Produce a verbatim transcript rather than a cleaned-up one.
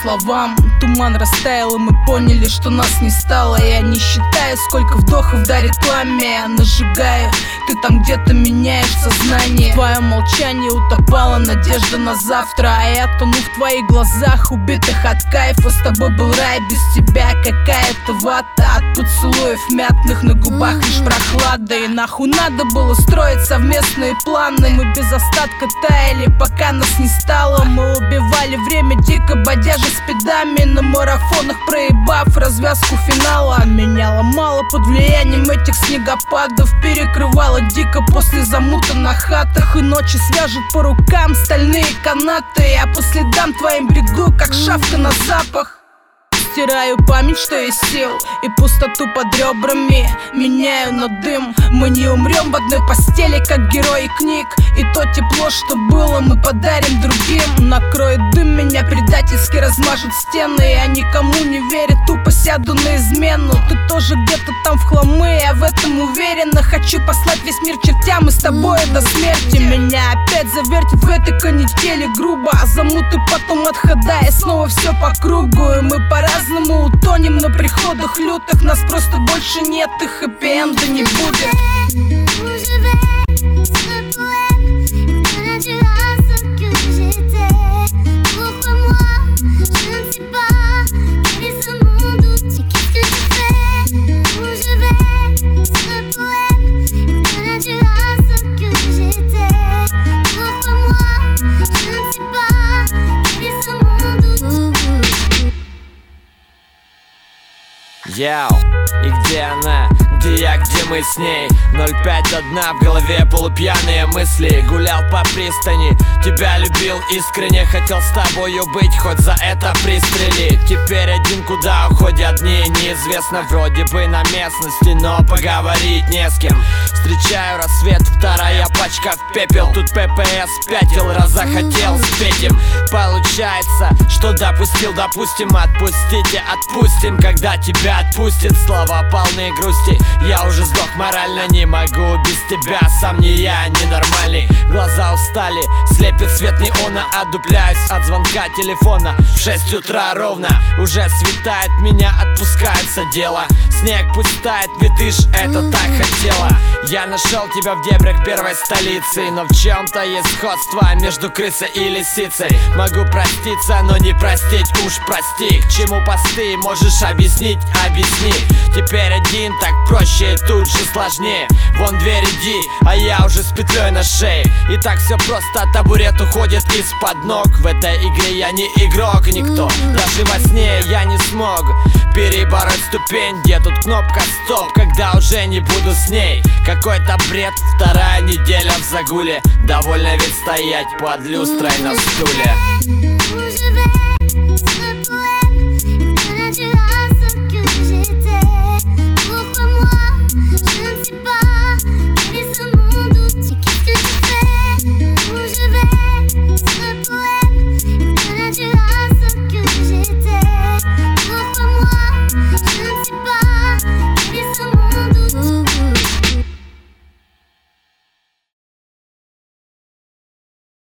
словам. Туман растаял, и мы поняли, что нас не стало. Я не считаю, сколько вдохов дарит пламя. Я нажигаю, ты там где-то меняешь сознание. В твоем молчании утопала надежда на завтра, а я тону в твоих глазах, убитых от кайфа. С тобой был рай, без тебя какая-то вата. От поцелуев мятных на губах лишь прохлада. И нахуй надо было строить совместные планы. Мы без остатка таяли, пока нас не стало. Мы убивали время дико, бодяжа спидами на марафонах, проебав развязку финала. Меня ломало под влиянием этих снегопадов, перекрывало дико после замута на хатах. И ночи свяжут по рукам стальные канаты. Я по следам твоим бегу, как шавка на запах. Стираю память, что есть сил, и пустоту под ребрами меняю на дым. Мы не умрем в одной постели, как герои книг. И то тепло, что было, мы подарим другим. Накроет дым, меня предательски размажут стены. Я никому не верю, тупо сяду на измену. Ты тоже где-то там в хламы, я в этом уверена. Хочу послать весь мир чертям, и с тобой до смерти. Меня опять завертит в этой канители грубо, а замуты потом отхода, и снова все по кругу. И мы по-разному утонем на приходах лютых. Нас просто больше нет, и хэппи-энда не будет. Яу, и где она? Где я, где мы с ней? ноль пять до дна, в голове полупьяные мысли. Гулял по пристани, тебя любил искренне. Хотел с тобою быть, хоть за это пристрелить. Теперь один, куда уходят дни, неизвестно. Вроде бы на местности, но поговорить не с кем. Встречаю рассвет, вторая пачка в пепел. Тут ППС пятил, раз захотел спеть им. Получается, что допустил, допустим. Отпустите, отпустим, когда тебя отпустит. Слова полны грусти, я уже сдох морально, не могу без тебя. Сам не я, ненормальный. Глаза устали, слепит свет неона. Отдупляюсь от звонка телефона. В шесть утра ровно, уже светает, меня отпускается дело. Снег пусть тает, ведь ты ж это так хотела. Я нашел тебя в дебрях первой столицы, но в чем-то есть сходство между крысой и лисицей. Могу проститься, но не простить, уж прости. К чему посты, можешь объяснить, объясни. Теперь один, так проще, тут же сложнее. Вон дверь, иди, а я уже с петлей на шее. И так все просто, табурет уходит из-под ног. В этой игре я не игрок, никто. Даже во сне я не смог перебороть ступень. Где тут кнопка стоп, когда уже не буду с ней? Какой-то бред, вторая неделя в загуле. Довольно ведь стоять под люстрой на стуле.